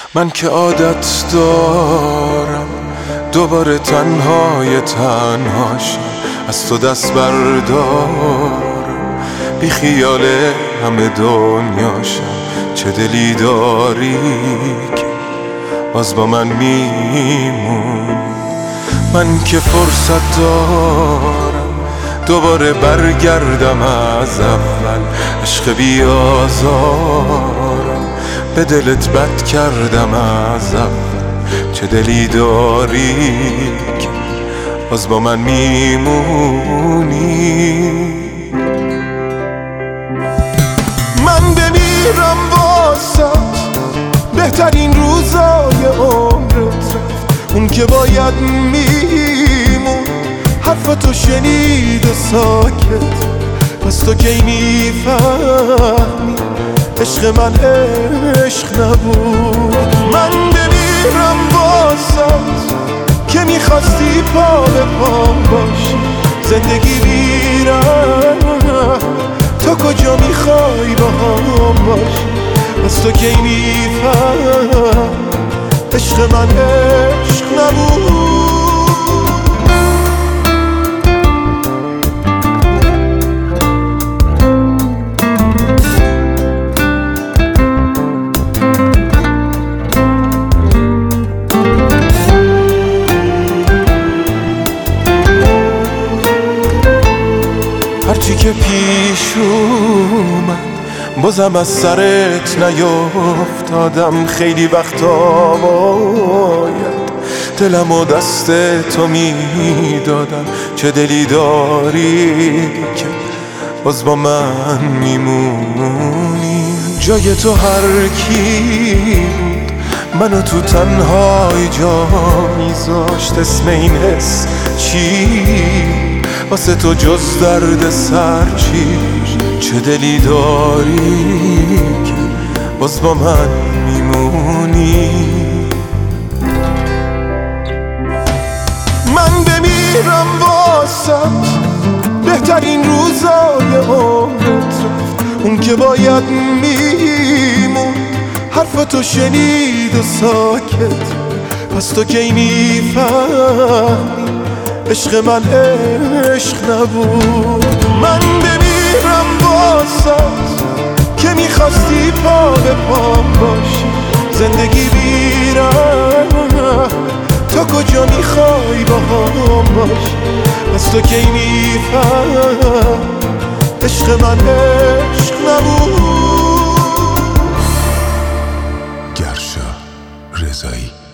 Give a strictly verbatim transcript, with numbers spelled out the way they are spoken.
من که عادت دارم دوباره تنهای تنهاشم، از تو دست بردارم، بی خیال همه دنیاشم. چه دلی داری که باز با من میمون؟ من که فرصت دارم دوباره برگردم از اول، عشق بیازارم، به دلت بد کردم از اول. چه دلی داری که باز با من میمونی؟ من بمیرم واسط بهترین روزای عمرت رفت، اون که باید میمون حرفتو شنید و ساکت. پس تو کی میفهمی عشق من عشق نبود؟ من بمیرم واسط که میخواستی پا به پام باشی، زندگی میرم تو کجا میخوای با هم باشی؟ پس تو کی میفهم عشق من عشق نبود؟ هرچی که پیش اومد بازم از سرت نیافتادم. خیلی وقتا باید دلم و دست تو میدادم. چه دلی داری که باز با من میمونی؟ جای تو هر کی بود منو تو تنهای جا میذاشت. اسم این حس چی واسه تو جز درد سر چی؟ چه دلی داری که باز با من میمونی؟ من بمیرم واسط بهترین روزای عمرت رفت، اون که باید میمون حرفتو شنید و ساکت. پس تو کی میفهمی عشق من عشق نبود؟ من بمیرم واسط که میخواستی پا به پام باشی، زندگی بیرم تو کجا میخوای با هم باشی؟ پس تو کی میفهم عشق من عشق نبود؟ گرشا رضایی.